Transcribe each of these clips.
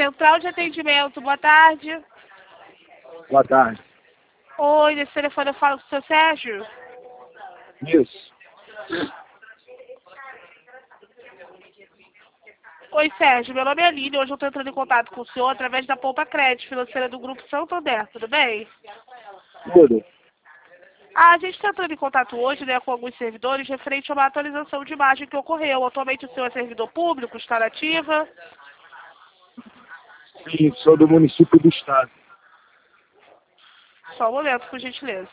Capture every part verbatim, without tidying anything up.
Central de atendimento, boa tarde. Boa tarde. Oi, nesse telefone eu falo com o seu Sérgio? Isso. Oi, Sérgio, meu nome é Aline, hoje eu estou entrando em contato com o senhor através da Poupa Crédito Financeira do Grupo Santander, tudo bem? Tudo. Ah, a gente está entrando em contato hoje, né, com alguns servidores referente a uma atualização de imagem que ocorreu. Atualmente o senhor é servidor público, está na ativa? Sim, sou do município do estado. Só um momento, por gentileza.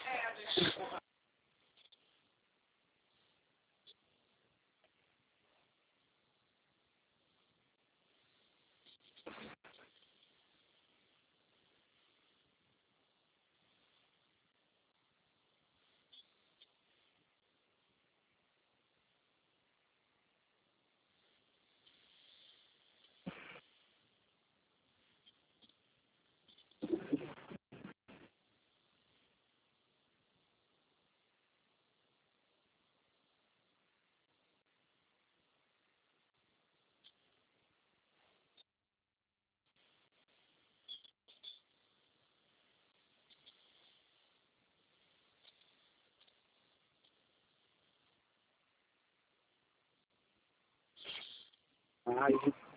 Ai,